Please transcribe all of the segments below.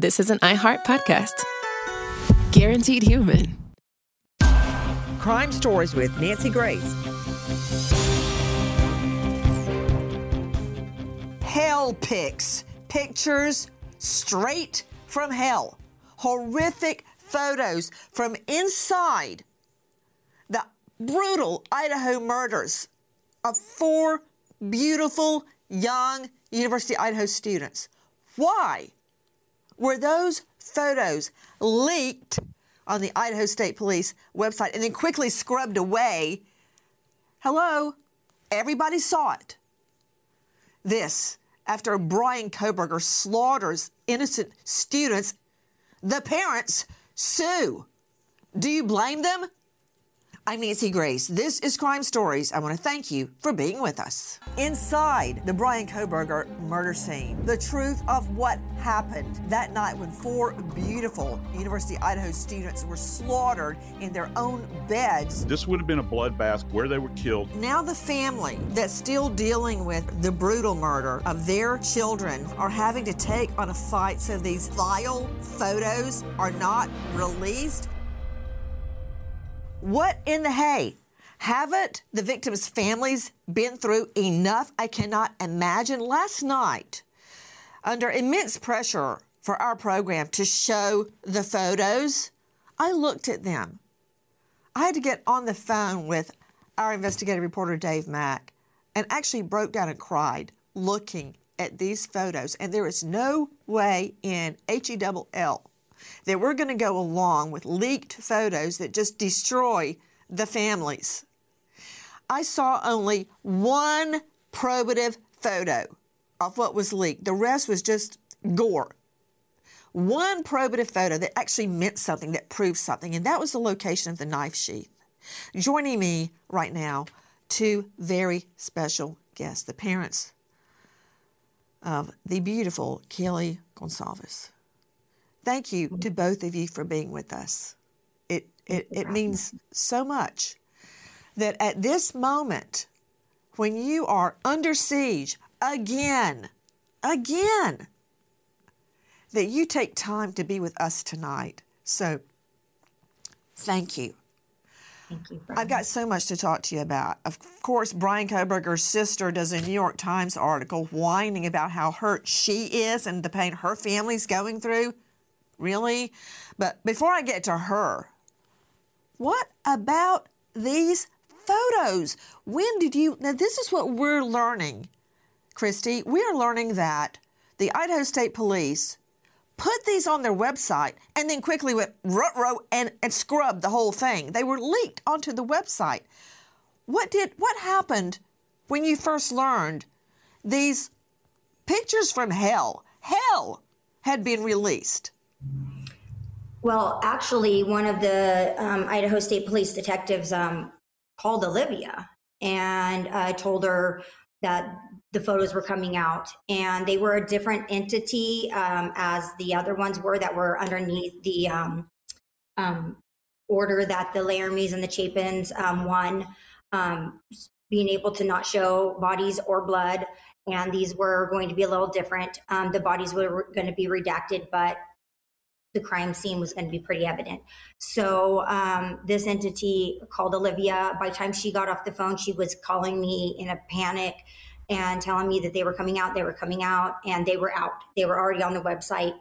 this is an iHeart podcast. Guaranteed human. Crime Stories with Nancy Grace. Hell pics. Pictures straight from hell. Horrific photos from inside the brutal Idaho murders of 4 beautiful young University of Idaho students. Why were those photos leaked on the Idaho State Police website and then quickly scrubbed away? Hello, everybody saw it. This after Bryan Kohberger slaughters innocent students. The parents sue. Do you blame them? I'm Nancy Grace. This is Crime Stories. I want to thank you for being with us. Inside the Bryan Kohberger murder scene, the truth of what happened that night when 4 beautiful University of Idaho students were slaughtered in their own beds. This would have been a bloodbath where they were killed. Now the family that's still dealing with the brutal murder of their children are having to take on a fight so these vile photos are not released. What in the hay? Haven't the victims' families been through enough? I cannot imagine. Last night, under immense pressure for our program to show the photos, I looked at them. I had to get on the phone with our investigative reporter, Dave Mack, and actually broke down and cried looking at these photos. And there is no way in HELL that we're going to go along with leaked photos that just destroy the families. I saw only one probative photo of what was leaked. The rest was just gore. One probative photo that actually meant something, that proved something, and that was the location of the knife sheath. Joining me right now, 2 very special guests, the parents of the beautiful Kelly Gonsalves. Thank you to both of you for being with us. It means so much that at this moment, when you are under siege again, that you take time to be with us tonight. So, thank you. Thank you. I've got so much to talk to you about. Of course, Bryan Kohberger's sister does a New York Times article whining about how hurt she is and the pain her family's going through. Really? But before I get to her, what about these photos? When did you... Now, this is what we're learning, Christy. We are learning that the Idaho State Police put these on their website and then quickly went ruh-roh and scrubbed the whole thing. They were leaked onto the website. What happened when you first learned these pictures from hell had been released? Well, actually, one of the Idaho State Police detectives called Olivia and told her that the photos were coming out, and they were a different entity as the other ones were that were underneath the order that the Laramies and the Chapins won, being able to not show bodies or blood, and these were going to be a little different. The bodies were going to be redacted, but the crime scene was going to be pretty evident. So this entity called Olivia. By the time she got off the phone, she was calling me in a panic and telling me that they were coming out, and they were out. They were already on the website.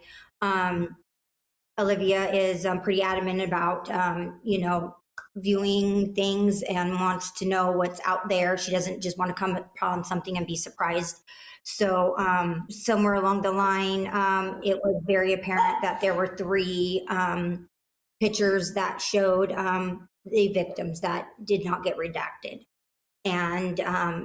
Olivia is pretty adamant about, viewing things and wants to know what's out there. She doesn't just want to come upon something and be surprised. So somewhere along the line, it was very apparent that there were 3 pictures that showed the victims that did not get redacted, and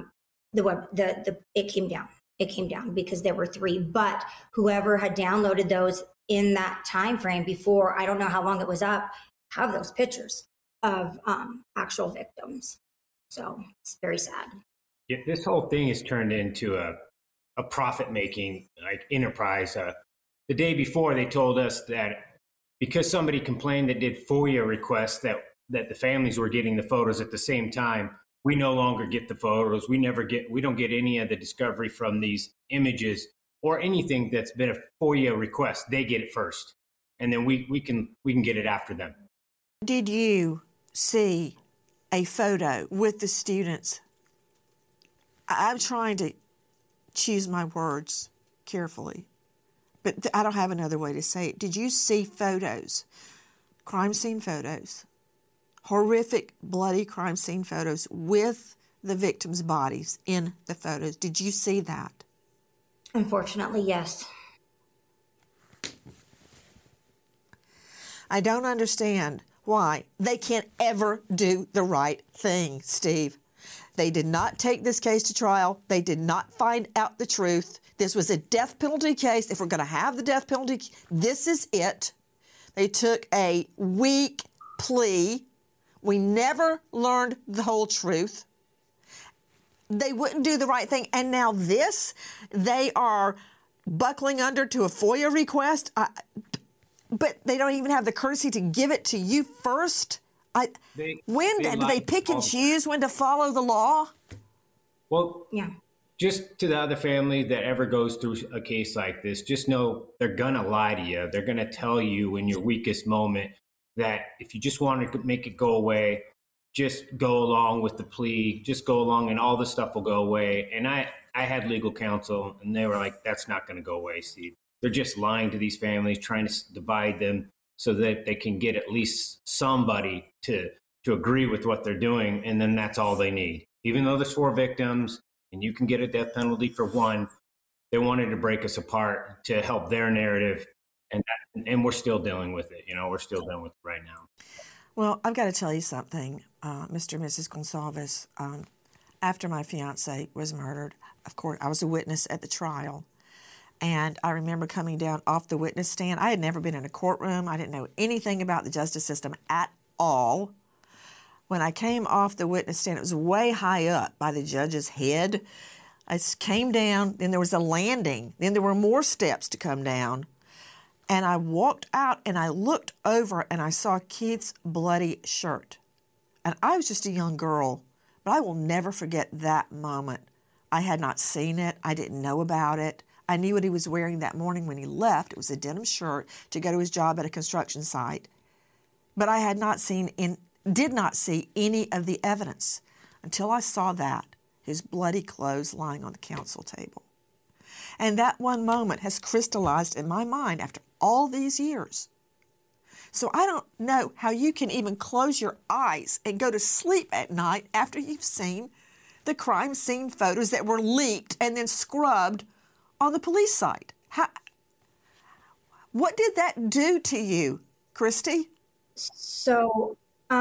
it came down. It came down because there were 3. But whoever had downloaded those in that time frame before, I don't know how long it was up, have those pictures of actual victims. So it's very sad. Yeah, this whole thing has turned into a profit-making enterprise. The day before, they told us that because somebody complained that did FOIA requests that the families were getting the photos at the same time, we no longer get the photos. We don't get any of the discovery from these images. or anything that's been a FOIA request, they get it first, and then we can get it after them. Did you see a photo with the students? I'm trying to choose my words carefully, but I don't have another way to say it. Did you see photos, crime scene photos, horrific, bloody crime scene photos with the victims' bodies in the photos? Did you see that? Unfortunately, yes. I don't understand why they can't ever do the right thing, Steve. They did not take this case to trial. They did not find out the truth. This was a death penalty case. If we're going to have the death penalty, this is it. They took a weak plea. We never learned the whole truth. They wouldn't do the right thing. And now this, they are buckling under to a FOIA request. But they don't even have the courtesy to give it to you first. When do they pick and choose when to follow the law? Well, yeah. Just to the other family that ever goes through a case like this, just know they're going to lie to you. They're going to tell you in your weakest moment that if you just want to make it go away, just go along with the plea, just go along and all this stuff will go away. And I had legal counsel and they were like, that's not going to go away, Steve. They're just lying to these families, trying to divide them so that they can get at least somebody to agree with what they're doing. And then that's all they need. Even though there's 4 victims and you can get a death penalty for 1, they wanted to break us apart to help their narrative. And we're still dealing with it. We're still dealing with it right now. Well, I've got to tell you something, Mr. and Mrs. Gonsalves. After my fiance was murdered, of course, I was a witness at the trial. And I remember coming down off the witness stand. I had never been in a courtroom. I didn't know anything about the justice system at all. When I came off the witness stand, it was way high up by the judge's head. I came down, then there was a landing. Then there were more steps to come down. And I walked out and I looked over and I saw Keith's bloody shirt. And I was just a young girl, but I will never forget that moment. I had not seen it. I didn't know about it. I knew what he was wearing that morning when he left. It was a denim shirt to go to his job at a construction site. But I did not see any of the evidence until I saw that, his bloody clothes lying on the counsel table. And that one moment has crystallized in my mind after all these years. So I don't know how you can even close your eyes and go to sleep at night after you've seen the crime scene photos that were leaked and then scrubbed on the police site. What did that do to you, Christy? So,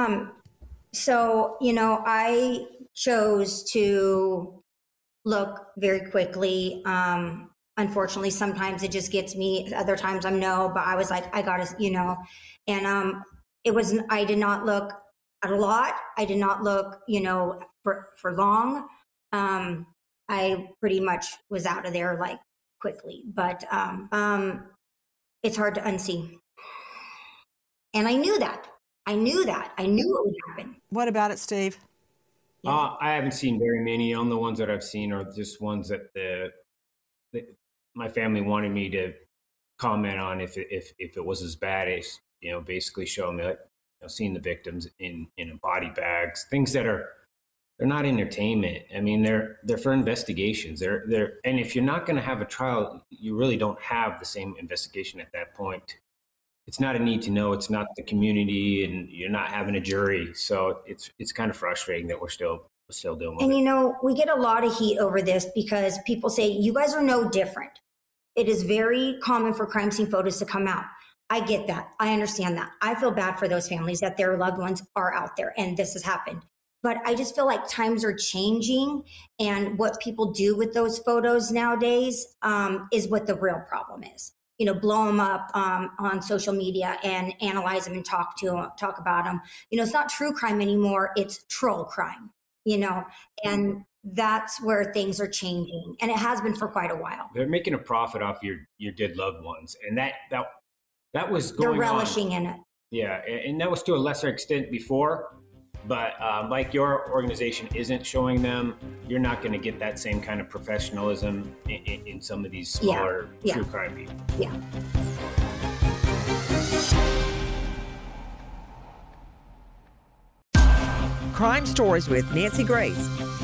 I chose to look very quickly. Unfortunately, sometimes it just gets me. Other times I'm no, but I was like, I gotta, and I did not look at a lot. I did not look, for long. I pretty much was out of there like quickly, but it's hard to unsee. And I knew that. I knew it would happen. What about it, Steve? I haven't seen very many. On the ones that I've seen are just ones that my family wanted me to comment on if it was as bad as, basically showing me, like, seeing the victims in body bags, things that they're not entertainment. I mean, they're for investigations. They're and if you're not going to have a trial, you really don't have the same investigation at that point. It's not a need to know. It's not the community, and you're not having a jury. So it's kind of frustrating that we're still dealing with it. And we get a lot of heat over this because people say you guys are no different. It is very common for crime scene photos to come out. I get that. I understand that. I feel bad for those families that their loved ones are out there and this has happened. But I just feel like times are changing, and what people do with those photos nowadays is what the real problem is. Blow them up on social media and analyze them and talk about them. It's not true crime anymore. It's troll crime, and that's where things are changing. And it has been for quite a while. They're making a profit off your dead loved ones. And that was going on. They're relishing in it. Yeah. And that was to a lesser extent before. But like your organization isn't showing them, you're not going to get that same kind of professionalism in some of these smaller true crime people. Yeah. Crime Stories with Nancy Grace.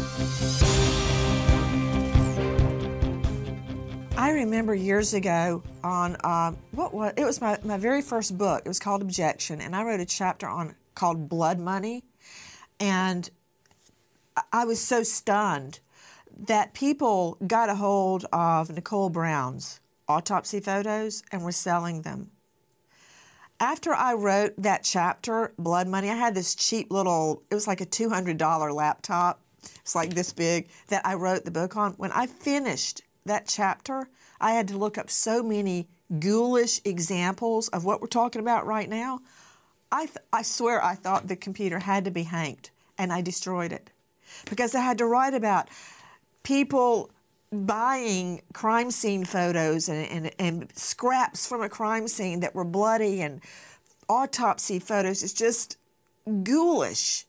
I remember years ago on it was my very first book. It was called Objection, and I wrote a chapter called Blood Money, and I was so stunned that people got a hold of Nicole Brown's autopsy photos and were selling them. After I wrote that chapter, Blood Money, I had this cheap little, it was like a $200 laptop. It's like this big that I wrote the book on. When I finished that chapter, I had to look up so many ghoulish examples of what we're talking about right now. I swear I thought the computer had to be hanked, and I destroyed it. Because I had to write about people buying crime scene photos and scraps from a crime scene that were bloody and autopsy photos. It's just ghoulish.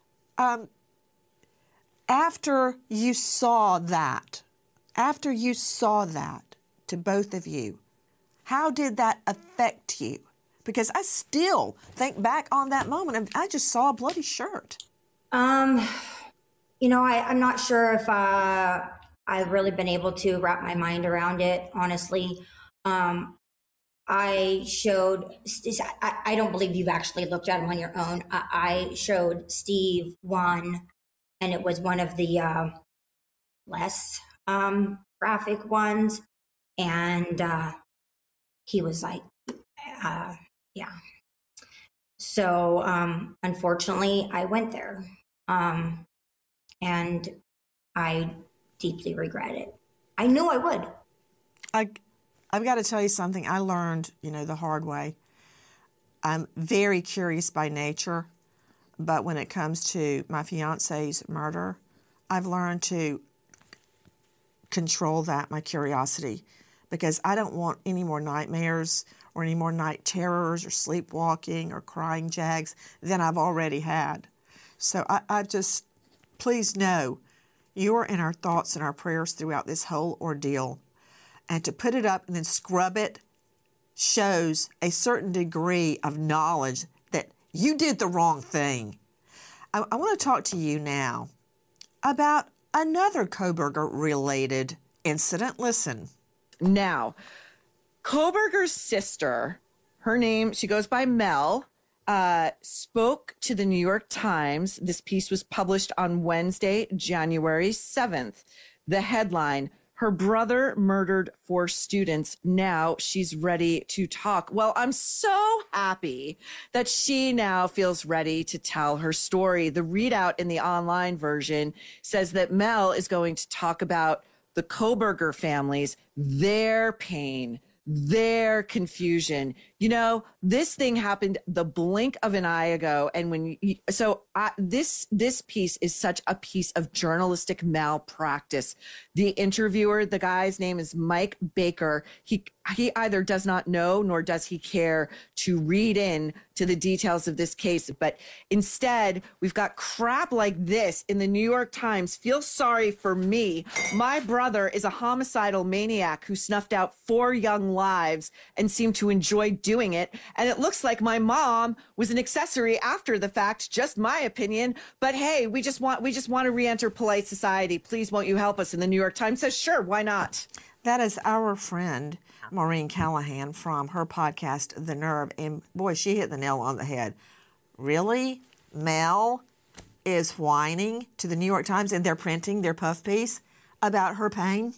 After you saw that, to both of you, how did that affect you? Because I still think back on that moment and I just saw a bloody shirt. I'm not sure if I've really been able to wrap my mind around it, honestly. I don't believe you've actually looked at them on your own. I showed Steve one, and it was one of the less graphic ones. And he was like, yeah. So unfortunately, I went there. And I deeply regret it. I knew I would. I've got to tell you something I learned, the hard way. I'm very curious by nature, but when it comes to my fiance's murder, I've learned to control my curiosity, because I don't want any more nightmares or any more night terrors or sleepwalking or crying jags than I've already had. So I just, please know, you are in our thoughts and our prayers throughout this whole ordeal. And to put it up and then scrub it shows a certain degree of knowledge that you did the wrong thing. I want to talk to you now about another Kohberger-related incident. Listen. Now, Kohberger's sister, her name, she goes by Mel, spoke to the New York Times. This piece was published on Wednesday, January 7th. The headline, her brother murdered 4 students. Now she's ready to talk. Well, I'm so happy that she now feels ready to tell her story. The readout in the online version says that Mel is going to talk about the Kohberger families, their pain, their confusion. This thing happened the blink of an eye ago. And this piece is such a piece of journalistic malpractice. The interviewer, the guy's name is Mike Baker. He either does not know nor does he care to read in to the details of this case. But instead, we've got crap like this in the New York Times. Feel sorry for me. My brother is a homicidal maniac who snuffed out 4 young lives and seemed to enjoy doing it. And it looks like my mom was an accessory after the fact, just my opinion. But hey, we just want to re-enter polite society. Please, won't you help us? And the New York Times says, sure, why not? That is our friend, Maureen Callahan, from her podcast, The Nerve. And boy, she hit the nail on the head. Really? Mel is whining to the New York Times, and they're printing their puff piece about her pain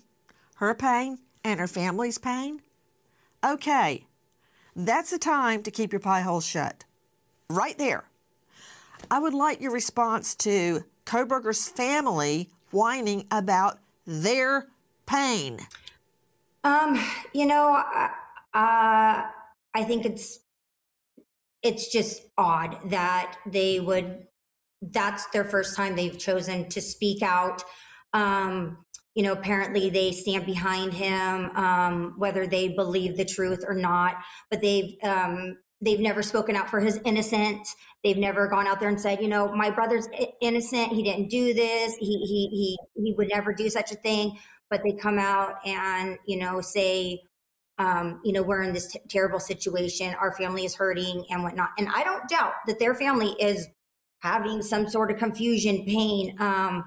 and her family's pain? Okay, that's the time to keep your pie hole shut. Right there. I would like your response to Kohberger's family whining about their pain. I think it's just odd that that's their first time they've chosen to speak out. Apparently they stand behind him, whether they believe the truth or not, but they've They've never spoken out for his innocence. They've never gone out there and said, my brother's innocent. He didn't do this. He would never do such a thing. But they come out and, say, we're in this terrible situation. Our family is hurting and whatnot. And I don't doubt that their family is having some sort of confusion, pain.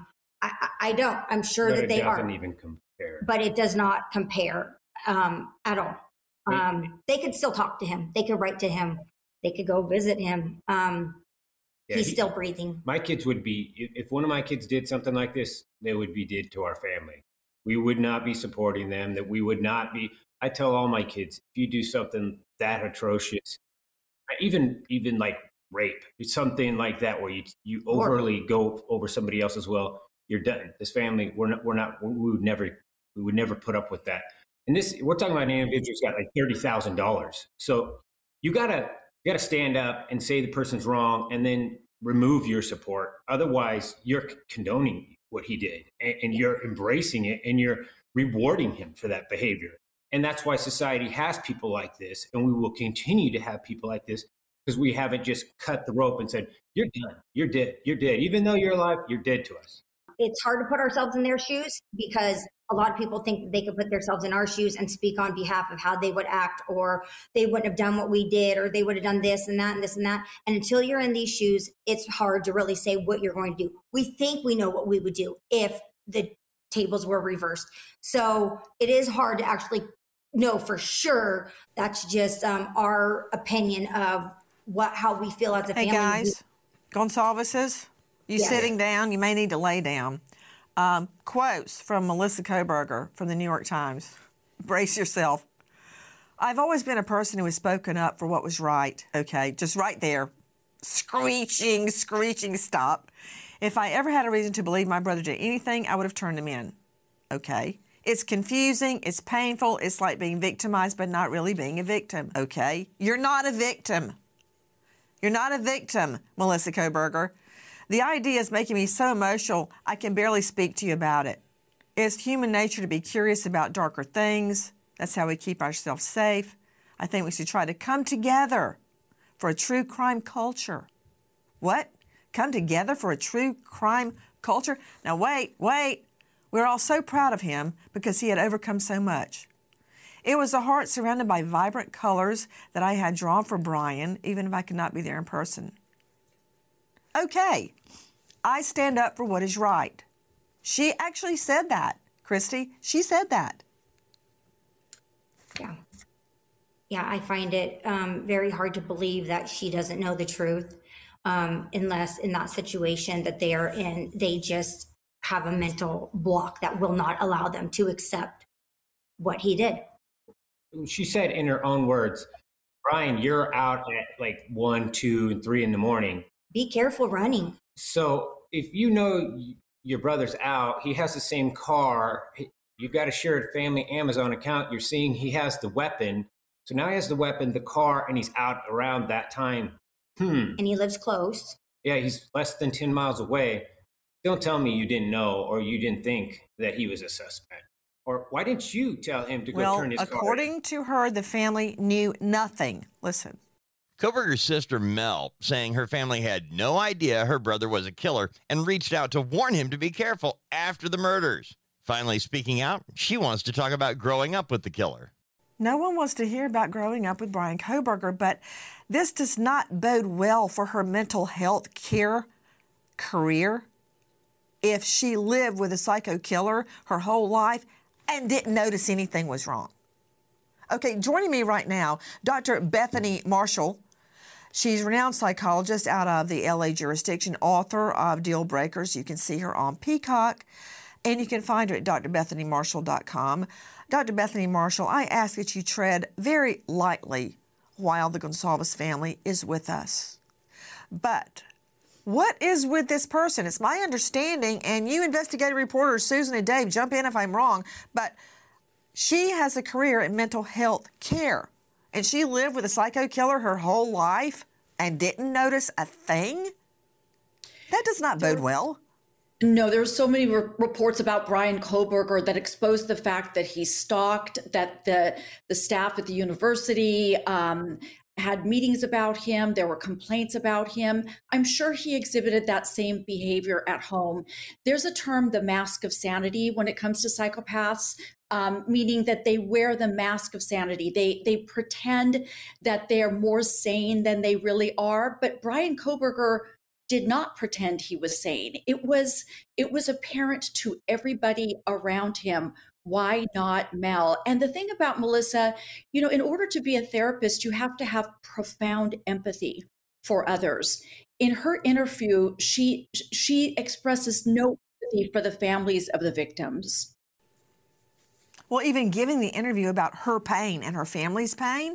I don't. I'm sure that they are. It doesn't even compare. But it does not compare at all. They could still talk to him. They could write to him. They could go visit him. He's still breathing. My kids would be, if one of my kids did something like this, they would be dead to our family. We would not be supporting them, that we would not be. I tell all my kids, if you do something that atrocious, even like rape, something like that, where you overly go over somebody else as well, you're done. This family, we would never put up with that. And we're talking about an individual who's got like $30,000. So you gotta stand up and say the person's wrong, and then remove your support. Otherwise, you're condoning what he did, and you're embracing it, and you're rewarding him for that behavior. And that's why society has people like this, and we will continue to have people like this, because we haven't just cut the rope and said, you're done, you're dead, you're dead. Even though you're alive, you're dead to us. It's hard to put ourselves in their shoes, because a lot of people think that they could put themselves in our shoes and speak on behalf of how they would act, or they wouldn't have done what we did, or they would have done this and that and this and that. And until you're in these shoes, it's hard to really say what you're going to do. We think we know what we would do if the tables were reversed. So it is hard to actually know for sure. That's just our opinion of how we feel as a family. Hey guys, Gonsalveses, sitting down, you may need to lay down. Quotes from Melissa Kohberger from the New York Times. Brace yourself. I've always been a person who has spoken up for what was right. Okay, just right there. Screeching stop. If I ever had a reason to believe my brother did anything, I would have turned him in. Okay. It's confusing. It's painful. It's like being victimized, but not really being a victim. Okay. You're not a victim. You're not a victim, Melissa Kohberger. The idea is making me so emotional, I can barely speak to you about it. It's human nature to be curious about darker things. That's how we keep ourselves safe. I think we should try to come together for a true crime culture. What? Come together for a true crime culture? Now wait. We're all so proud of him because he had overcome so much. It was a heart surrounded by vibrant colors that I had drawn for Brian, even if I could not be there in person. Okay, I stand up for what is right. She actually said that, Christy. She said that. Yeah, I find it very hard to believe that she doesn't know the truth, unless in that situation that they are in, they just have a mental block that will not allow them to accept what he did. She said in her own words, Brian, you're out at like 1, 2, and 3 in the morning. Be careful running. So if you know your brother's out, he has the same car, you've got a shared family Amazon account, you're seeing he has the weapon. So now he has the weapon, the car, and he's out around that time. And he lives close. Yeah, he's less than 10 miles away. Don't tell me you didn't know or you didn't think that he was a suspect. Or why didn't you tell him to go turn his car in? According to her, the family knew nothing. Listen. Kohberger's sister, Mel, saying her family had no idea her brother was a killer and reached out to warn him to be careful after the murders. Finally speaking out, she wants to talk about growing up with the killer. No one wants to hear about growing up with Brian Kohberger, but this does not bode well for her mental health care career. If she lived with a psycho killer her whole life and didn't notice anything was wrong. Okay, joining me right now, Dr. Bethany Marshall. She's a renowned psychologist out of the LA jurisdiction, author of Deal Breakers. You can see her on Peacock, and you can find her at drbethanymarshall.com. Dr. Bethany Marshall, I ask that you tread very lightly while the Gonsalves family is with us. But what is with this person? It's my understanding, and you investigative reporters, Susan and Dave, jump in if I'm wrong, but she has a career in mental health care, and she lived with a psycho killer her whole life and didn't notice a thing? That does not bode well. No, there's so many reports about Brian Kohberger that exposed the fact that he stalked, that the staff at the university had meetings about him. There were complaints about him. I'm sure he exhibited that same behavior at home. There's a term, the mask of sanity, when it comes to psychopaths, meaning that they wear the mask of sanity. They pretend that they're more sane than they really are. But Bryan Kohberger did not pretend he was sane. It was apparent to everybody around him. Why not Mel? And the thing about Melissa, in order to be a therapist, you have to have profound empathy for others. In her interview, she expresses no empathy for the families of the victims. Well, even giving the interview about her pain and her family's pain.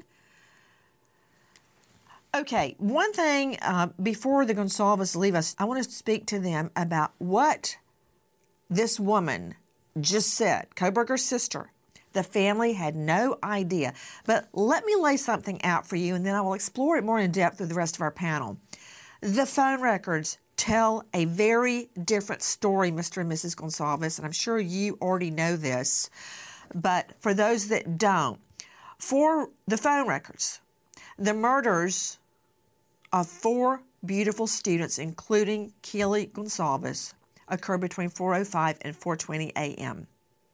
Okay, one thing before the Gonsalves leave us, I want to speak to them about what this woman just said, Kohberger's sister. The family had no idea. But let me lay something out for you, and then I will explore it more in depth with the rest of our panel. The phone records tell a very different story, Mr. and Mrs. Gonsalves, and I'm sure you already know this. But for those that don't, for the phone records, the murders of 4 beautiful students, including Keely Gonsalves, occurred between 4:05 and 4:20 a.m.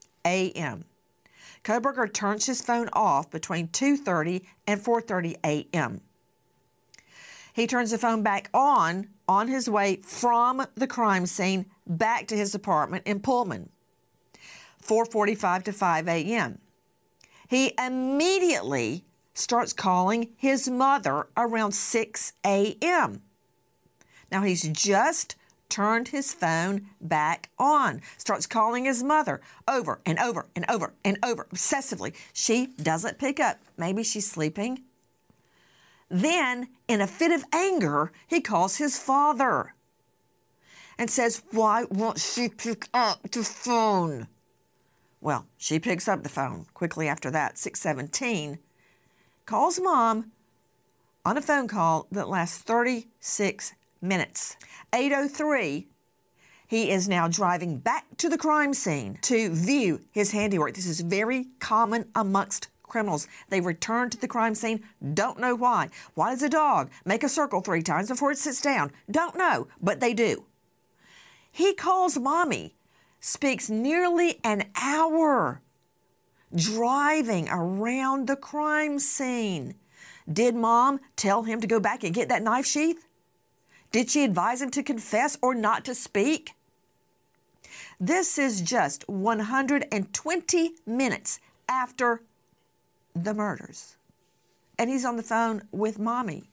Kohberger turns his phone off between 2:30 and 4:30 a.m. He turns the phone back on his way from the crime scene back to his apartment in Pullman, 4:45 to 5 a.m. He immediately starts calling his mother around 6 a.m. Now, he's just turned his phone back on, starts calling his mother over and over and over and over, obsessively. She doesn't pick up. Maybe she's sleeping. Then, in a fit of anger, he calls his father and says, "Why won't she pick up the phone?" Well, she picks up the phone quickly after that, 6:17, calls Mom on a phone call that lasts 36 minutes. 8:03, he is now driving back to the crime scene to view his handiwork. This is very common amongst criminals. They return to the crime scene, don't know why. Why does a dog make a circle 3 times before it sits down? Don't know, but they do. He calls Mommy, speaks nearly an hour driving around the crime scene. Did Mom tell him to go back and get that knife sheath? Did she advise him to confess or not to speak? This is just 120 minutes after the murders. And he's on the phone with Mommy.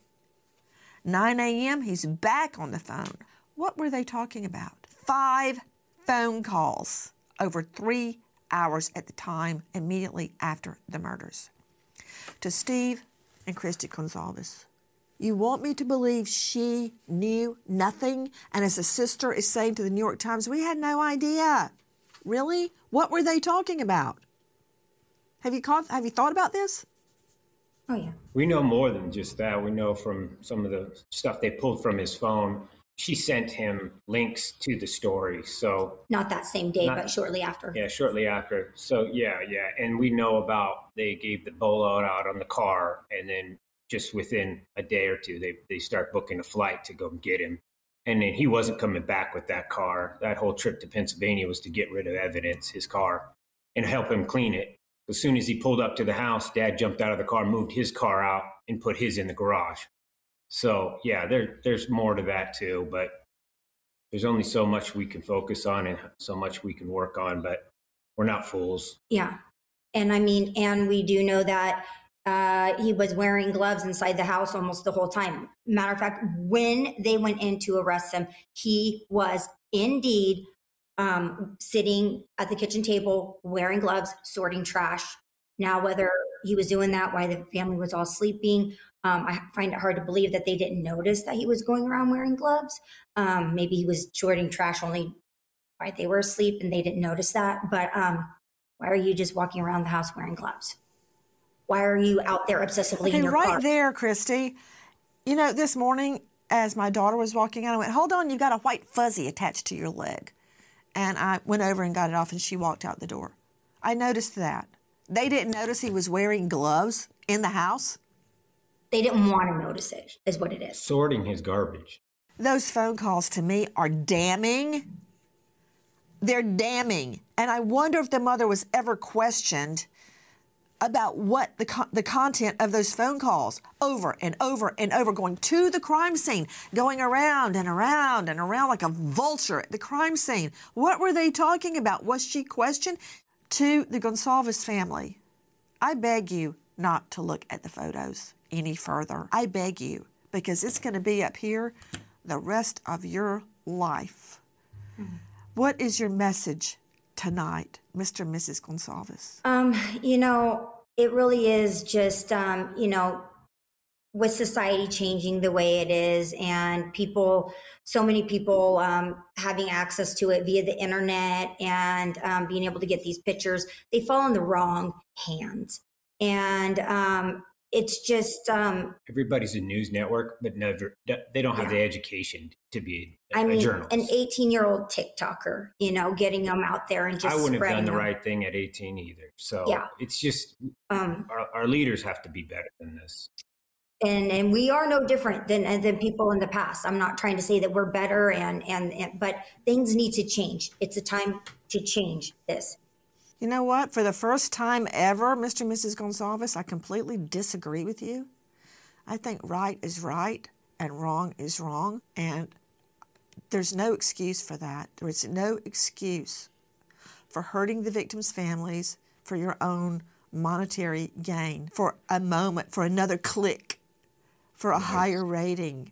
9 a.m., he's back on the phone. What were they talking about? 5 phone calls over 3 hours at the time immediately after the murders. To Steve and Christy Gonsalves, you want me to believe she knew nothing? And as a sister is saying to the New York Times, we had no idea. Really? What were they talking about? Have you thought about this? Oh, yeah. We know more than just that. We know from some of the stuff they pulled from his phone. She sent him links to the story. So not that same day, but shortly after. Yeah, shortly after. So yeah. And we know about they gave the bolo out on the car, and then just within a day or two, they start booking a flight to go get him. And then he wasn't coming back with that car. That whole trip to Pennsylvania was to get rid of evidence, his car, and help him clean it. As soon as he pulled up to the house, Dad jumped out of the car, moved his car out, and put his in the garage. So, yeah, there's more to that, too. But there's only so much we can focus on and so much we can work on. But we're not fools. Yeah. And we do know that he was wearing gloves inside the house almost the whole time. Matter of fact, when they went in to arrest him, he was indeed sitting at the kitchen table, wearing gloves, sorting trash. Now, whether he was doing that while the family was all sleeping, I find it hard to believe that they didn't notice that he was going around wearing gloves. Maybe he was sorting trash only while they were asleep and they didn't notice that. But why are you just walking around the house wearing gloves? Why are you out there obsessively in your car? Right there, Christy. This morning, as my daughter was walking out, I went, hold on, you've got a white fuzzy attached to your leg. And I went over and got it off, and she walked out the door. I noticed that. They didn't notice he was wearing gloves in the house. They didn't want to notice it, is what it is. Sorting his garbage. Those phone calls to me are damning. They're damning. And I wonder if the mother was ever questioned about what the content of those phone calls, over and over and over, going to the crime scene, going around and around and around like a vulture at the crime scene. What were they talking about? Was she questioned? To the Gonsalves family, I beg you not to look at the photos any further. I beg you, because it's going to be up here the rest of your life. Mm-hmm. What is your message tonight, Mr. and Mrs. Gonsalves? It really is just, with society changing the way it is and so many people having access to it via the internet and being able to get these pictures, they fall in the wrong hands. And it's just... everybody's a news network, but they don't have the education to be a journalist. An 18-year-old TikToker, getting them out there and just I wouldn't have done the them. right thing at 18 either. So it's just our leaders have to be better than this. And we are no different than people in the past. I'm not trying to say that we're better, but things need to change. It's a time to change this. You know what? For the first time ever, Mr. and Mrs. Gonsalves, I completely disagree with you. I think right is right and wrong is wrong. And there's no excuse for that. There is no excuse for hurting the victims' families for your own monetary gain, for a moment, for another click, for a higher rating.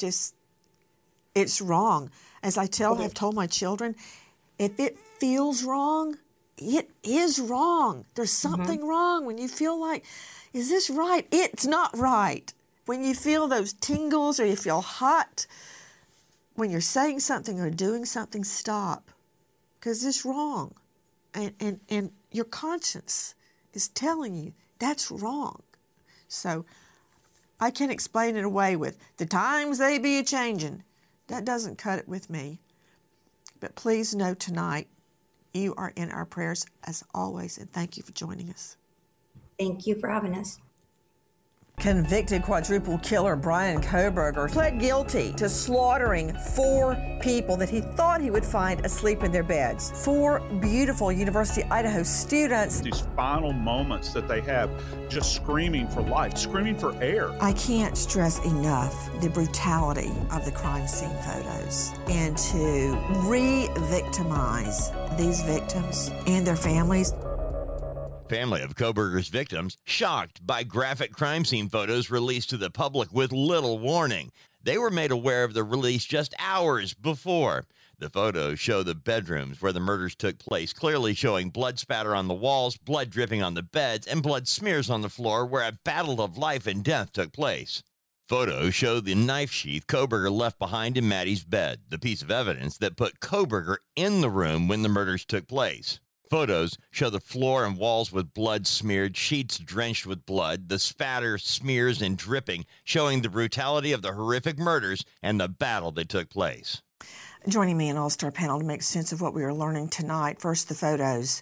It's wrong. As I've told my children, if it feels wrong, it is wrong. There's something wrong when you feel like, is this right? It's not right. When you feel those tingles or you feel hot, when you're saying something or doing something, stop. Because it's wrong. And your conscience is telling you that's wrong. So I can explain it away with the times they be a-changing. That doesn't cut it with me. But please know tonight, you are in our prayers as always, and thank you for joining us. Thank you for having us. Convicted quadruple killer Bryan Kohberger pled guilty to slaughtering 4 people that he thought he would find asleep in their beds. 4 beautiful University of Idaho students. These final moments that they have, just screaming for life, screaming for air. I can't stress enough the brutality of the crime scene photos and to re-victimize these victims and their families. Family of Kohberger's victims shocked by graphic crime scene photos released to the public with little warning. They were made aware of the release just hours before. The photos show the bedrooms where the murders took place, clearly showing blood spatter on the walls, blood dripping on the beds, and blood smears on the floor where a battle of life and death took place. Photos show the knife sheath Kohberger left behind in Maddie's bed, the piece of evidence that put Kohberger in the room when the murders took place. Photos show the floor and walls with blood smeared, sheets drenched with blood, the spatter, smears, and dripping, showing the brutality of the horrific murders and the battle that took place. Joining me in All-Star panel to make sense of what we are learning tonight. First, the photos.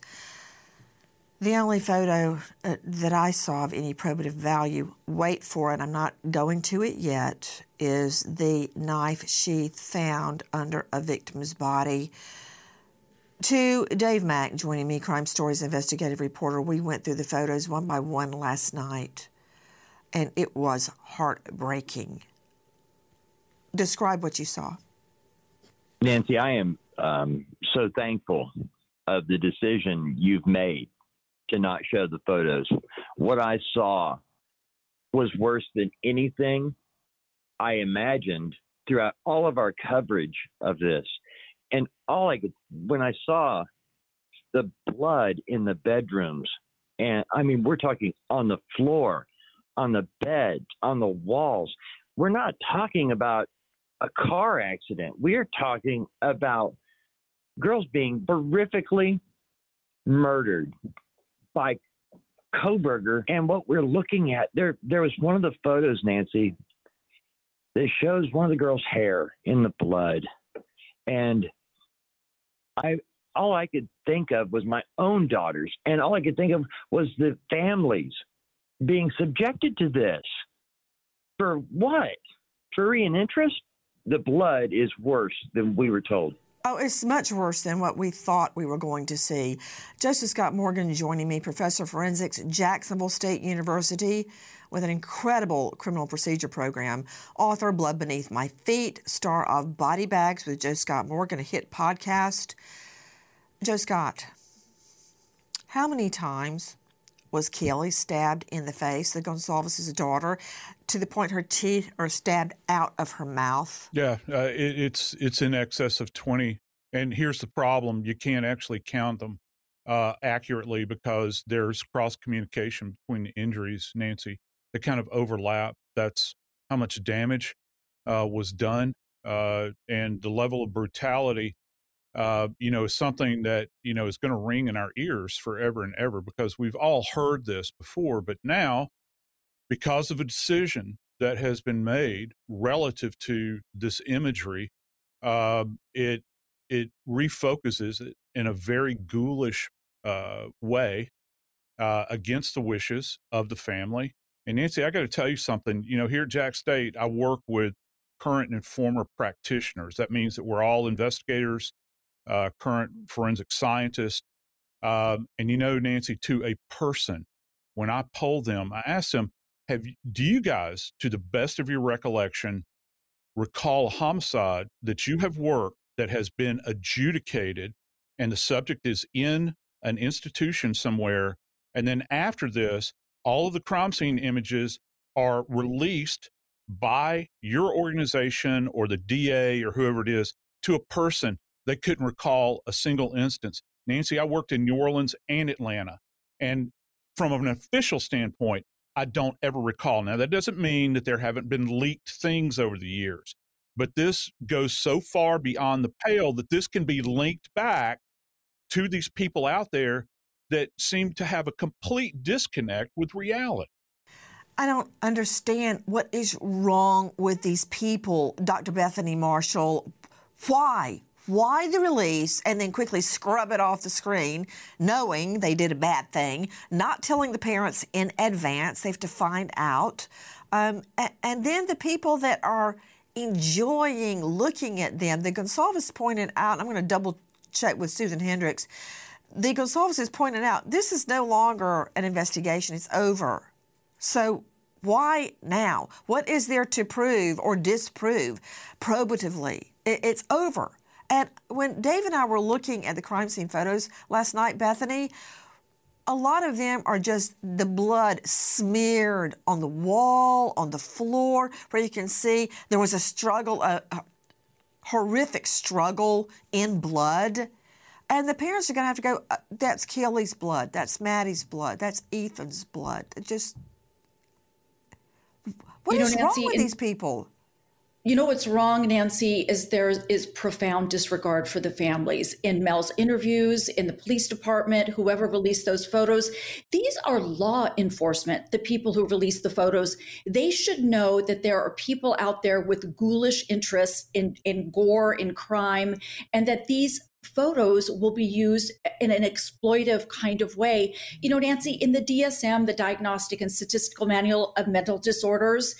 The only photo that I saw of any probative value, wait for it, I'm not going to it yet, is the knife sheath found under a victim's body. To Dave Mack, joining me, Crime Stories investigative reporter. We went through the photos one by one last night, and it was heartbreaking. Describe what you saw. Nancy, I am so thankful of the decision you've made to not show the photos. What I saw was worse than anything I imagined throughout all of our coverage of this. And when I saw the blood in the bedrooms, and I mean, we're talking on the floor, on the bed, on the walls. We're not talking about a car accident. We are talking about girls being horrifically murdered by Kohberger. And what we're looking at, there was one of the photos, Nancy, that shows one of the girls' hair in the blood. And all I could think of was my own daughters, and all I could think of was the families being subjected to this. For what? Fury and interest? The blood is worse than we were told. Oh, it's much worse than what we thought we were going to see. Joseph Scott Morgan joining me, professor of forensics at Jacksonville State University with an incredible criminal procedure program, author of Blood Beneath My Feet, star of Body Bags with Joe Scott Morgan, a hit podcast. Joe Scott, how many times was Kelly stabbed in the face, the Gonsalves' daughter, to the point her teeth are stabbed out of her mouth? Yeah, it's in excess of 20. And here's the problem. You can't actually count them accurately because there's cross-communication between the injuries, Nancy. They kind of overlap. That's how much damage was done. And the level of brutality, is something that, is going to ring in our ears forever and ever, because we've all heard this before. But now, because of a decision that has been made relative to this imagery, it refocuses it in a very ghoulish way against the wishes of the family. And Nancy, I got to tell you something. Here at Jack State, I work with current and former practitioners. That means that we're all investigators, current forensic scientists. And Nancy, to a person, when I poll them, I ask them, do you guys, to the best of your recollection, recall a homicide that you have worked that has been adjudicated and the subject is in an institution somewhere, and then after this, all of the crime scene images are released by your organization or the DA or whoever it is to a person that couldn't recall a single instance? Nancy, I worked in New Orleans and Atlanta, and from an official standpoint, I don't ever recall. Now, that doesn't mean that there haven't been leaked things over the years, but this goes so far beyond the pale that this can be linked back to these people out there that seem to have a complete disconnect with reality. I don't understand what is wrong with these people, Dr. Bethany Marshall. Why? Why the release and then quickly scrub it off the screen, knowing they did a bad thing, not telling the parents in advance, they have to find out. And then the people that are enjoying looking at them, the Gonsalves pointed out, I'm going to double check with Susan Hendricks, the Gonsalves is pointing out this is no longer an investigation, it's over. So why now? What is there to prove or disprove probatively? It's over. And when Dave and I were looking at the crime scene photos last night, Bethany, a lot of them are just the blood smeared on the wall, on the floor, where you can see there was a struggle, a horrific struggle in blood. And the parents are going to have to go, that's Kelly's blood, that's Maddie's blood, that's Ethan's blood. What is Nancy, wrong with these people? What's wrong, Nancy, is there is profound disregard for the families. In Mel's interviews, in the police department, whoever released those photos, these are law enforcement, the people who released the photos. They should know that there are people out there with ghoulish interests in gore, in crime, and that these photos will be used in an exploitive kind of way. Nancy, in the DSM, the Diagnostic and Statistical Manual of Mental Disorders,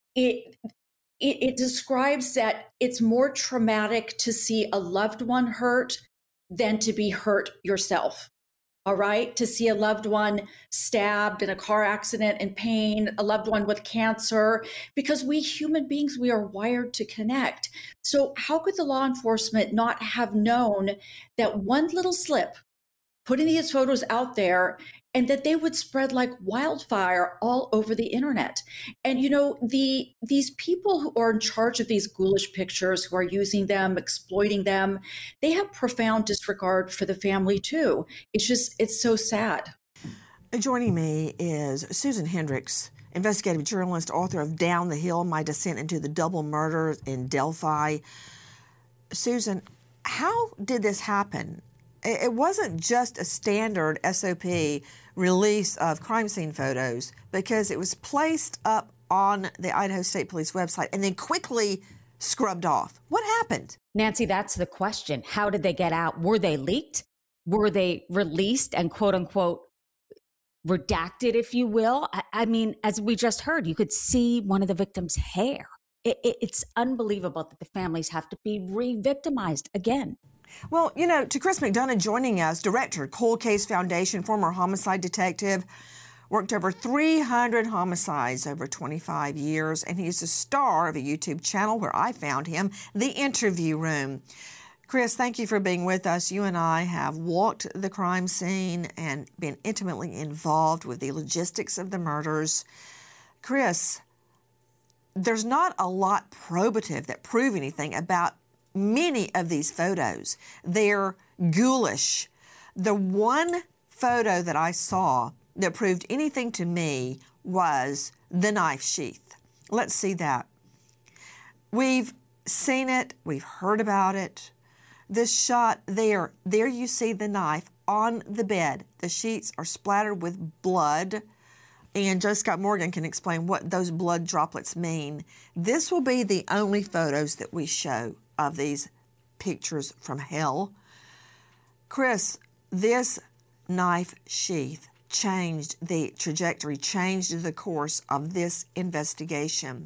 it describes that it's more traumatic to see a loved one hurt than to be hurt yourself. All right? To see a loved one stabbed in a car accident in pain, a loved one with cancer, because we human beings, we are wired to connect. So how could the law enforcement not have known that one little slip, putting these photos out there, and that they would spread like wildfire all over the internet? And, these people who are in charge of these ghoulish pictures, who are using them, exploiting them, they have profound disregard for the family too. It's so sad. Joining me is Susan Hendricks, investigative journalist, author of Down the Hill, My Descent into the Double Murder in Delphi. Susan, how did this happen? It wasn't just a standard SOP release of crime scene photos, because it was placed up on the Idaho State Police website and then quickly scrubbed off. What happened? Nancy, that's the question. How did they get out? Were they leaked? Were they released and quote unquote redacted, if you will. I mean, as we just heard, you could see one of the victims' hair. It's unbelievable that the families have to be re-victimized again. Well, you know, to Chris McDonough joining us, director, Cold Case Foundation, former homicide detective, worked over 300 homicides over 25 years, and he's the star of a YouTube channel where I found him, The Interview Room. Chris, thank you for being with us. You and I have walked the crime scene and been intimately involved with the logistics of the murders. Chris, there's not a lot probative that prove anything about many of these photos. They're ghoulish. The one photo that I saw that proved anything to me was the knife sheath. Let's see that. We've seen it. We've heard about it. This shot there you see the knife on the bed. The sheets are splattered with blood. And Joe Scott Morgan can explain what those blood droplets mean. This will be the only photos that we show of these pictures from hell. Chris, this knife sheath changed the trajectory, changed the course of this investigation.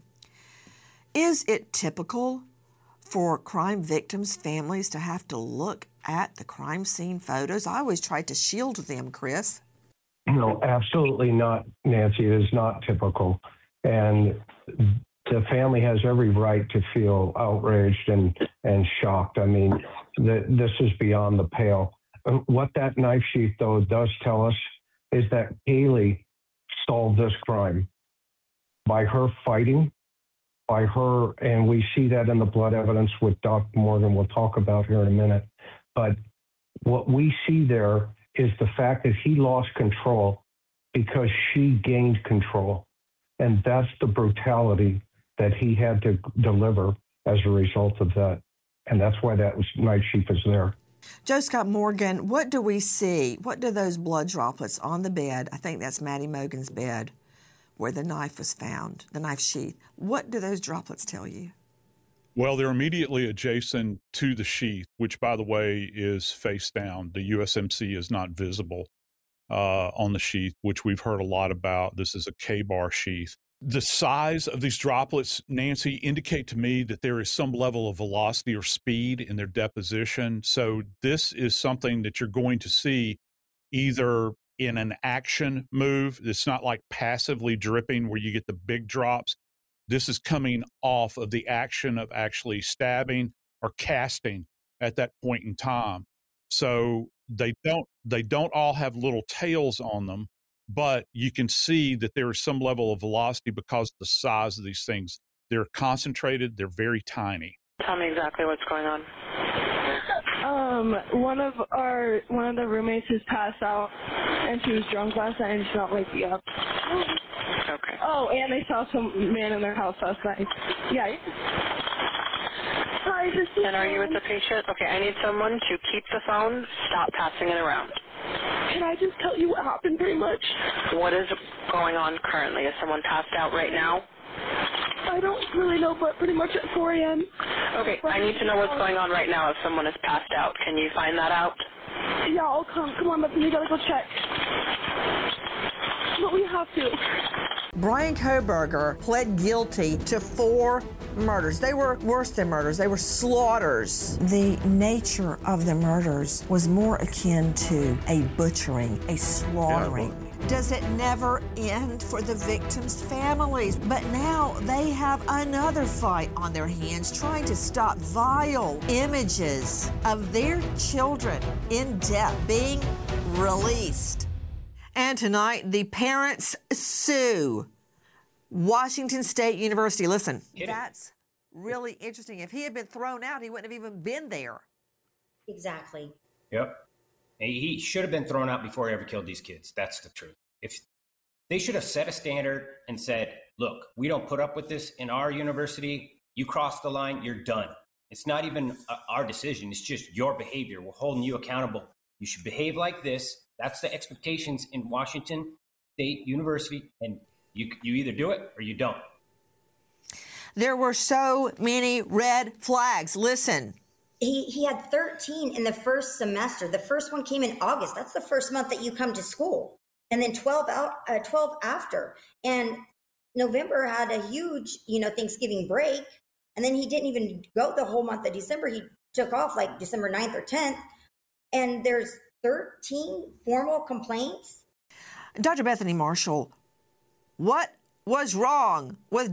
Is it typical for crime victims' families to have to look at the crime scene photos? I always tried to shield them, Chris. No, absolutely not, Nancy. It is not typical. And the family has every right to feel outraged and shocked. I mean, this is beyond the pale. What that knife sheath, though, does tell us is that Kaylee solved this crime by her fighting, by her, and we see that in the blood evidence with Dr. Morgan we'll talk about here in a minute. But what we see there is the fact that he lost control because she gained control. And that's the brutality that he had to deliver as a result of that. And that's why that knife sheath is there. Joe Scott Morgan, what do we see? What do those blood droplets on the bed, I think that's Maddie Mogen's bed, where the knife was found, the knife sheath, what do those droplets tell you? Well, they're immediately adjacent to the sheath, which, by the way, is face down. The USMC is not visible on the sheath, which we've heard a lot about. This is a K-bar sheath. The size of these droplets, Nancy, indicate to me that there is some level of velocity or speed in their deposition. So this is something that you're going to see either in an action move. It's not like passively dripping where you get the big drops. This is coming off of the action of actually stabbing or casting at that point in time. So they don't all have little tails on them, but you can see that there is some level of velocity because of the size of these things. They're concentrated, they're very tiny. Tell me exactly what's going on. One of the roommates has passed out, and she was drunk last night and she's not waking up. Okay. Oh, and they saw some man in their house last night. Yeah. Hi, this is. And are you with the patient? Okay, I need someone to keep the phone. Stop passing it around. Can I just tell you what happened pretty much? What is going on currently? Is someone passed out right now? I don't really know, but pretty much at 4 a.m. Okay, I need to know what's going on right now if someone is passed out. Can you find that out? Yeah, I'll come. Come on, but we gotta go check. But we have to. Bryan Kohberger pled guilty to 4 murders. They were worse than murders. They were slaughters. The nature of the murders was more akin to a butchering, a slaughtering. Yeah. Does it never end for the victims' families? But now they have another fight on their hands trying to stop vile images of their children in death being released. And tonight, the parents sue Washington State University. Listen, that's really interesting. If he had been thrown out, he wouldn't have even been there. Exactly. Yep. He should have been thrown out before he ever killed these kids. That's the truth. If they should have set a standard and said, look, we don't put up with this in our university. You cross the line, you're done. It's not even our decision. It's just your behavior. We're holding you accountable. You should behave like this. That's the expectations in Washington State University. And you either do it or you don't. There were so many red flags. Listen. He had 13 in the first semester. The first one came in August. That's the first month that you come to school. and then 12 after. And November had a huge, Thanksgiving break. And then he didn't even go the whole month of December. He took off like December 9th or 10th. And there's 13 formal complaints. Dr. Bethany Marshall, what was wrong with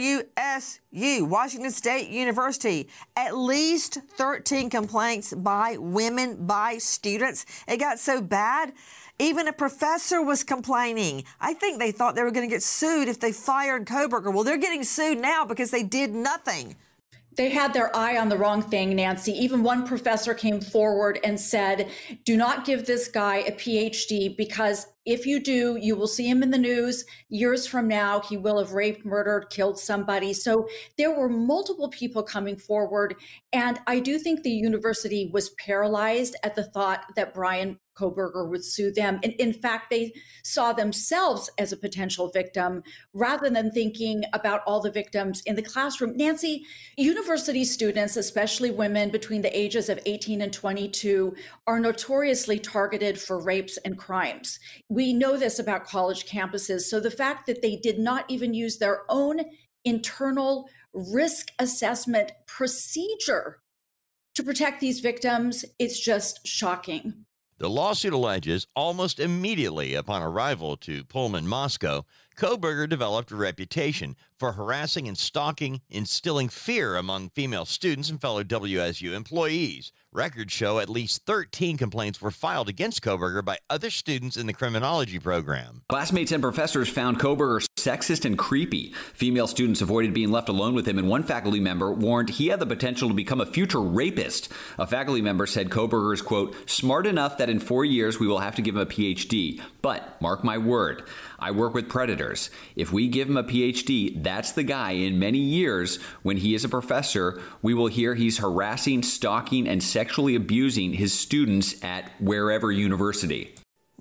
WSU, Washington State University? At least 13 complaints by women, by students. It got so bad, even a professor was complaining. I think they thought they were going to get sued if they fired Kohberger. Well, they're getting sued now because they did nothing. They had their eye on the wrong thing, Nancy. Even one professor came forward and said, do not give this guy a PhD, because if you do, you will see him in the news years from now. He will have raped, murdered, killed somebody. So there were multiple people coming forward. And I do think the university was paralyzed at the thought that Brian Kohberger would sue them. And in fact, they saw themselves as a potential victim rather than thinking about all the victims in the classroom. Nancy, university students, especially women between the ages of 18 and 22, are notoriously targeted for rapes and crimes. We know this about college campuses. So the fact that they did not even use their own internal risk assessment procedure to protect these victims, it's just shocking. The lawsuit alleges almost immediately upon arrival to Pullman, Moscow, Kohberger developed a reputation for harassing and stalking, instilling fear among female students and fellow WSU employees. Records show at least 13 complaints were filed against Kohberger by other students in the criminology program. Classmates and professors found Kohberger sexist and creepy. Female students avoided being left alone with him, and one faculty member warned he had the potential to become a future rapist. A faculty member said Kohberger is, quote, smart enough that in 4 years we will have to give him a PhD. But, mark my word, I work with predators. If we give him a PhD, that's the guy in many years when he is a professor, we will hear he's harassing, stalking, and sexually abusing his students at wherever university.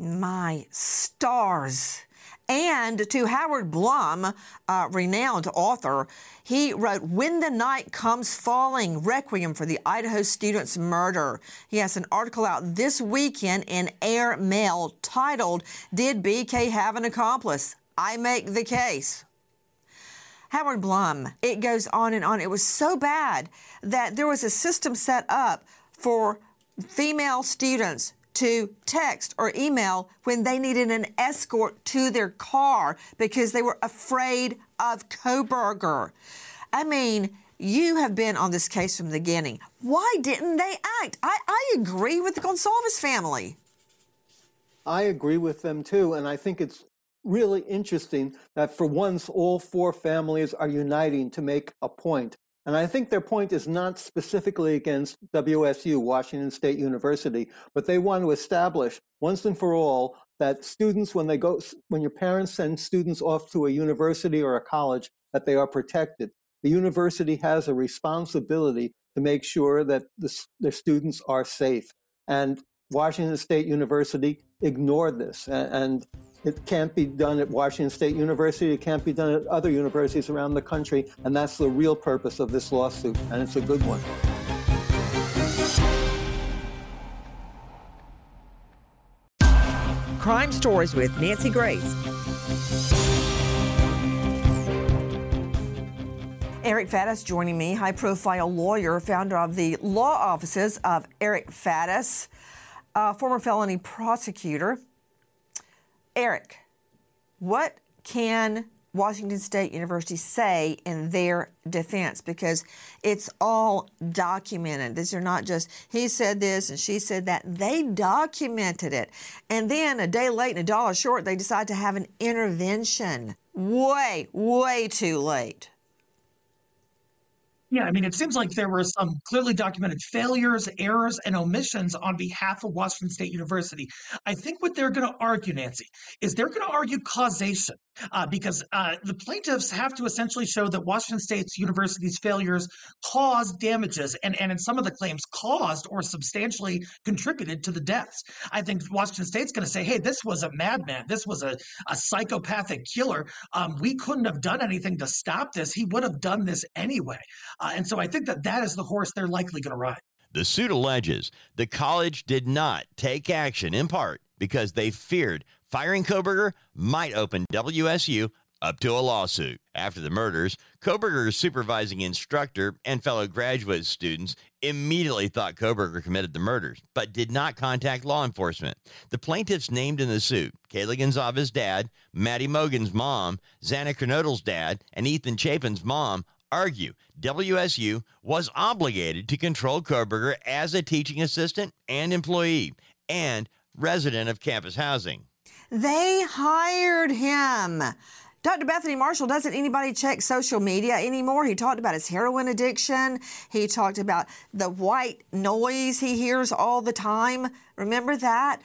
My stars. And to Howard Blum, renowned author, he wrote When the Night Comes Falling, Requiem for the Idaho Student's Murder. He has an article out this weekend in Air Mail titled, Did BK Have an Accomplice? I Make the Case. Howard Blum, it goes on and on. It was so bad that there was a system set up for female students to text or email when they needed an escort to their car because they were afraid of Kohberger. I mean, you have been on this case from the beginning. Why didn't they act? I agree with the Gonsalves family. I agree with them too, and I think it's really interesting that for once all four families are uniting to make a point. And I think their point is not specifically against WSU, Washington State University, but they want to establish once and for all that students, when your parents send students off to a university or a college, that they are protected. The university has a responsibility to make sure that their students are safe. And Washington State University ignored this. And it can't be done at Washington State University. It can't be done at other universities around the country. And that's the real purpose of this lawsuit. And it's a good one. Crime Stories with Nancy Grace. Eric Faddis joining me, high-profile lawyer, founder of the law offices of Eric Faddis, former felony prosecutor. Eric, what can Washington State University say in their defense? Because it's all documented. These are not just he said this and she said that. They documented it. And then a day late and a dollar short, they decide to have an intervention. Way, way too late. Yeah, I mean, it seems like there were some clearly documented failures, errors, and omissions on behalf of Washington State University. I think what they're going to argue, Nancy, is they're going to argue causation because the plaintiffs have to essentially show that Washington State University's failures caused damages and in some of the claims caused or substantially contributed to the deaths. I think Washington State's going to say, hey, this was a madman. This was a psychopathic killer. We couldn't have done anything to stop this. He would have done this anyway. And so I think that is the horse they're likely going to ride. The suit alleges the college did not take action in part because they feared Firing Kohberger might open WSU up to a lawsuit. After the murders, Kohberger's supervising instructor and fellow graduate students immediately thought Kohberger committed the murders, but did not contact law enforcement. The plaintiffs named in the suit, Kayla Gonzalez's dad, Maddie Mogen's mom, Xana Kernodle's dad, and Ethan Chapin's mom, argue WSU was obligated to control Kohberger as a teaching assistant and employee and resident of campus housing. They hired him. Dr. Bethany Marshall, doesn't anybody check social media anymore? He talked about his heroin addiction. He talked about the white noise he hears all the time. Remember that?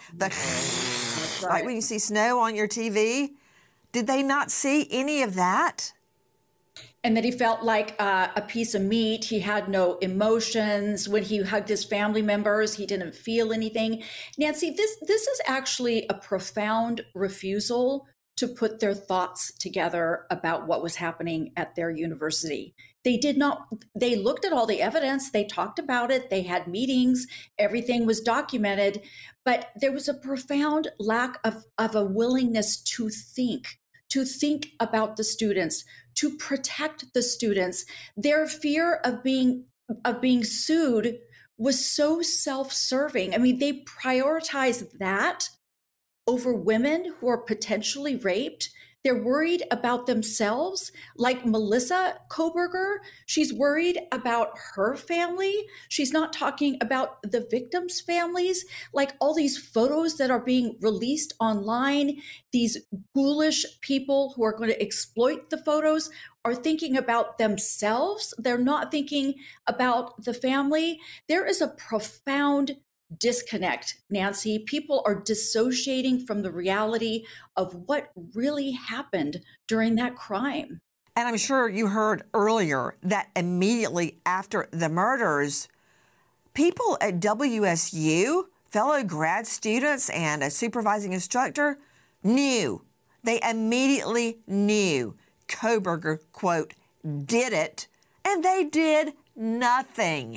Like when you see snow on your TV. Did they not see any of that? And that he felt like a piece of meat. He had no emotions. When he hugged his family members, he didn't feel anything. Nancy, this is actually a profound refusal to put their thoughts together about what was happening at their university. They looked at all the evidence, they talked about it, they had meetings, everything was documented, but there was a profound lack of a willingness to think about the students, to protect the students. Their fear of being sued was so self-serving. I mean, they prioritized that over women who are potentially raped. They're worried about themselves, like Melissa Kohberger. She's worried about her family. She's not talking about the victims' families. Like all these photos that are being released online, these ghoulish people who are going to exploit the photos are thinking about themselves. They're not thinking about the family. There is a profound disconnect, Nancy. People are dissociating from the reality of what really happened during that crime. And I'm sure you heard earlier that immediately after the murders, people at WSU, fellow grad students and a supervising instructor, knew. They immediately knew Kohberger, quote, did it, and they did nothing.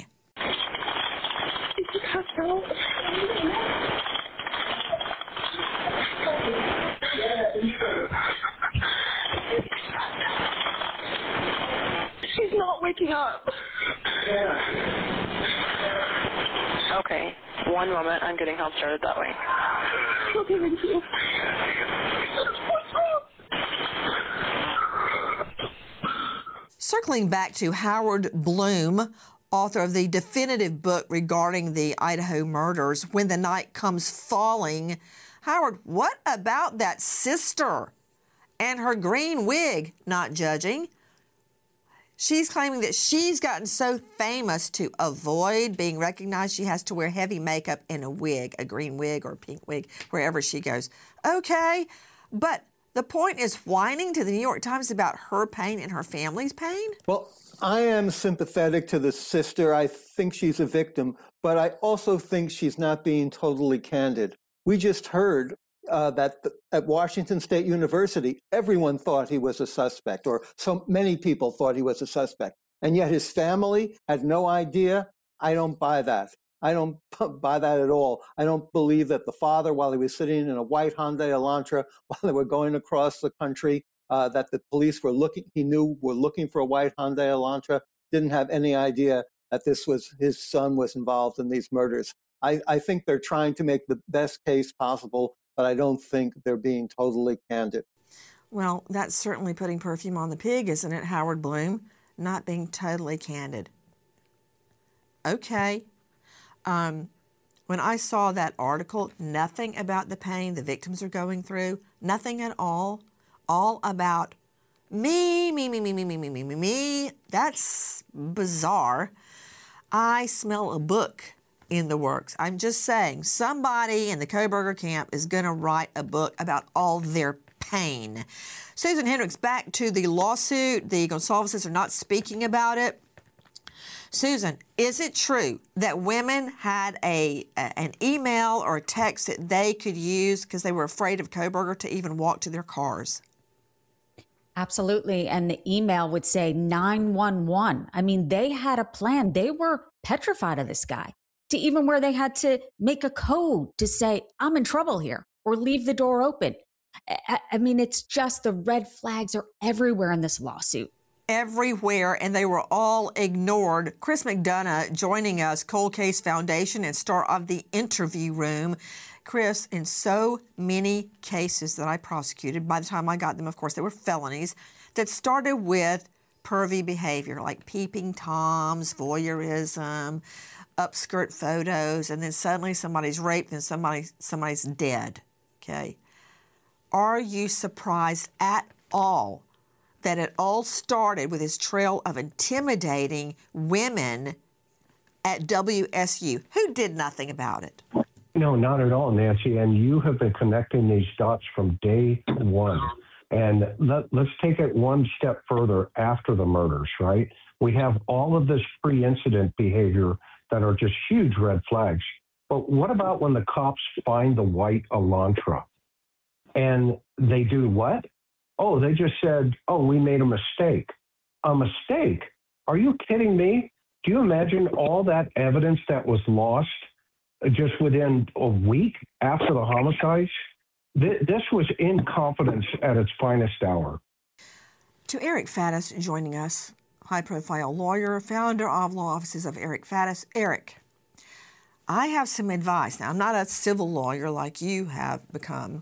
She's not waking up. Okay, one moment. I'm getting help started that way. Okay, thank you. Circling back to Howard Bloom, author of the definitive book regarding the Idaho murders, When the Night Comes Falling. Howard, what about that sister and her green wig? Not judging. She's claiming that she's gotten so famous to avoid being recognized, she has to wear heavy makeup and a wig, a green wig or a pink wig, wherever she goes. Okay, but the point is whining to the New York Times about her pain and her family's pain? Well, I am sympathetic to the sister. I think she's a victim, but I also think she's not being totally candid. We just heard that at Washington State University, everyone thought he was a suspect, or so many people thought he was a suspect. And yet his family had no idea. I don't buy that. I don't buy that at all. I don't believe that the father, while he was sitting in a white Hyundai Elantra, while they were going across the country, that the police were looking for a white Hyundai Elantra, didn't have any idea that his son was involved in these murders. I think they're trying to make the best case possible, but I don't think they're being totally candid. Well, that's certainly putting perfume on the pig, isn't it, Howard Bloom? Not being totally candid. Okay. When I saw that article, nothing about the pain the victims are going through, nothing at all about me. That's bizarre. I smell a book in the works. I'm just saying, somebody in the Kohberger camp is going to write a book about all their pain. Susan Hendricks, back to the lawsuit. The Gonsalveses are not speaking about it. Susan, is it true that women had an email or a text that they could use because they were afraid of Kohberger to even walk to their cars? Absolutely. And the email would say 911. I mean, they had a plan. They were petrified of this guy, to even where they had to make a code to say, I'm in trouble here, or leave the door open. I mean, it's just the red flags are everywhere in this lawsuit. Everywhere, and they were all ignored. Chris McDonough joining us, Cold Case Foundation and star of The Interview Room. Chris, in so many cases that I prosecuted, by the time I got them, of course, they were felonies, that started with pervy behavior like peeping toms, voyeurism, upskirt photos, and then suddenly somebody's raped and somebody's dead, okay? Are you surprised at all that it all started with his trail of intimidating women at WSU who did nothing about it? No, not at all, Nancy. And you have been connecting these dots from day one. And let's take it one step further after the murders, right? We have all of this pre-incident behavior that are just huge red flags. But what about when the cops find the white Elantra? And they do what? Oh, they just said, oh, we made a mistake. A mistake? Are you kidding me? Do you imagine all that evidence that was lost just within a week after the homicides? This was incompetence at its finest hour. To Eric Faddis joining us, high-profile lawyer, founder of Law Offices of Eric Faddis. Eric, I have some advice. Now, I'm not a civil lawyer like you have become,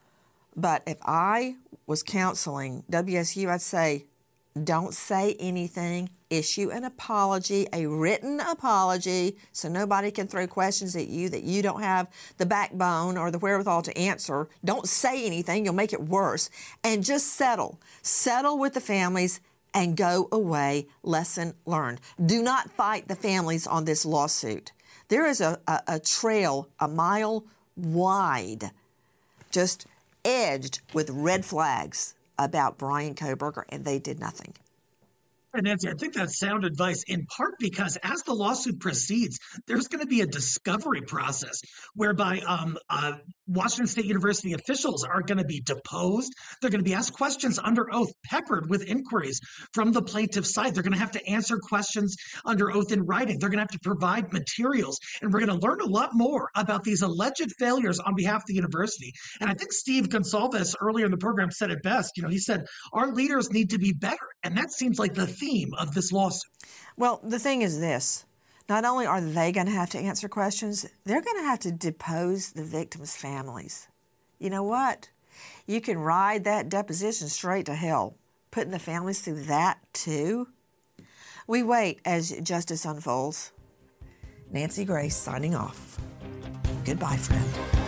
but if I was counseling WSU, I'd say, don't say anything. Issue an apology, a written apology, so nobody can throw questions at you that you don't have the backbone or the wherewithal to answer. Don't say anything. You'll make it worse. And just settle. Settle with the families and go away. Lesson learned. Do not fight the families on this lawsuit. There is a trail a mile wide, just edged with red flags about Bryan Kohberger, and they did nothing. And Nancy, I think that's sound advice in part because as the lawsuit proceeds, there's going to be a discovery process whereby Washington State University officials are going to be deposed. They're going to be asked questions under oath, peppered with inquiries from the plaintiff's side. They're going to have to answer questions under oath in writing. They're going to have to provide materials. And we're going to learn a lot more about these alleged failures on behalf of the university. And I think Steve Gonsalves earlier in the program said it best. You know, he said, our leaders need to be better. And that seems like the theme of this lawsuit. Well, the thing is this. Not only are they going to have to answer questions, they're going to have to depose the victims' families. You know what? You can ride that deposition straight to hell, putting the families through that too. We wait as justice unfolds. Nancy Grace signing off. Goodbye, friend.